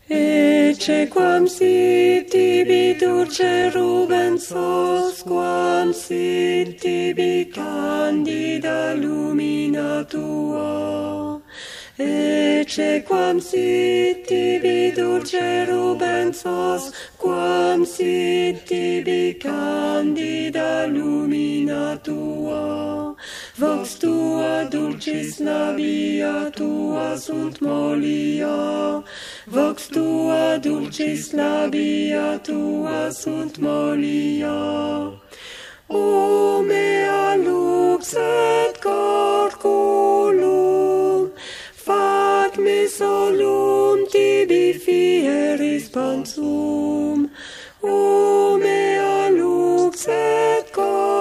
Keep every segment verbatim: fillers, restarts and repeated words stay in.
Ecce quam sit tibi dulce rubensos, quam sit tibi candida lumina tua. Ecce quam sit tibi dulce rubensos, quam sit tibi candida lumina tua. Vox tua dulcis labia tua sunt mollia, vox tua dulcis labia tua sunt mollia. O mea lux et corculum, fac me solum tibi fieris pansum. O mea lux et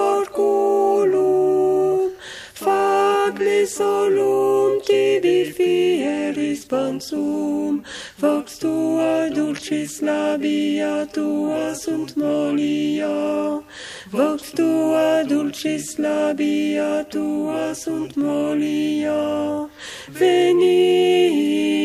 corculum, fac me solum tibi fieris pansum. Vox tua dulcis labia tua sunt mollia, vox tua dulcis labia tua sunt mollia. Veni